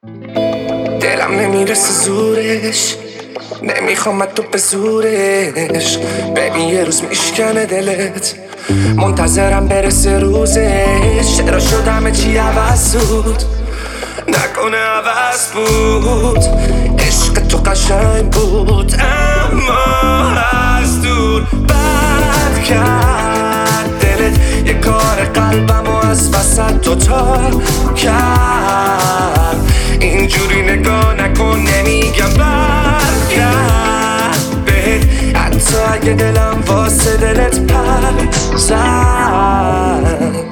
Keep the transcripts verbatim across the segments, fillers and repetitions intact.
دلم نمیرسه زورش، نمیخوام تو به زورش. ببین یه روز میشکنه دلت، منتظرم برسه روزش. چرا شدم چی عوض بود، نکنه عوض بود. عشق تو قشنگ بود اما از دور بد کرد دلت. یه کار قلبم و از وسط دوتا کرد. اینجوری نگاه نکن، نمیگم برگرد بهت، حتی اگه دلم واسه دلت پر زد.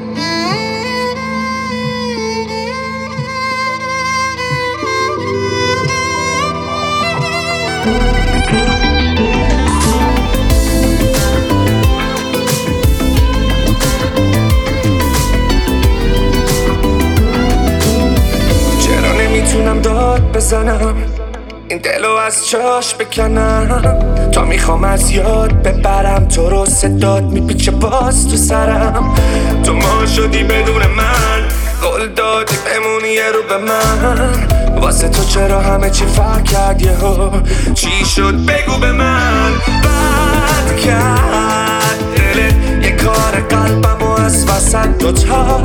چرا نمیتونم داد بزنم، این دلو از جاش بکنم. تا میخوام از یاد ببرم تو رو، صدات میپیچه باز تو سرم. تو ما شدی بدون من، قول دادی بمونی یه رو به من. واسه تو چرا همه چی فرق کرد یهو، چی شد بگو به من. بد کرد دلت، یه کار قلبم و از وسط دوتا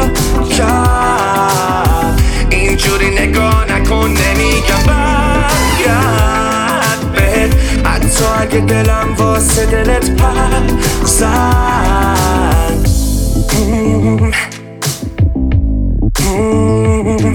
کرد. اینجوری نگاه نکن، نمیگم برگرد بهت، حتی اگه دلم واسه دلت پر زد. mm. mm.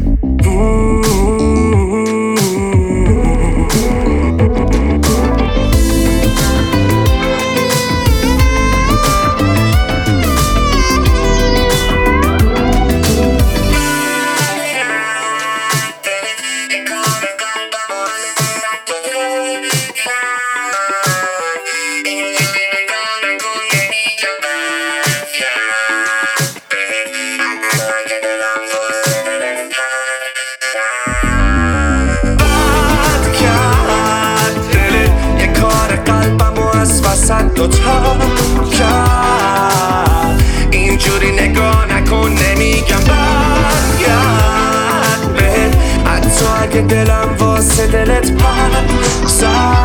دوتا کرد. اینجوری نگاه نکن، نمیگم برگرد بهت، حتی اگه دلم واسه دلت پر زد.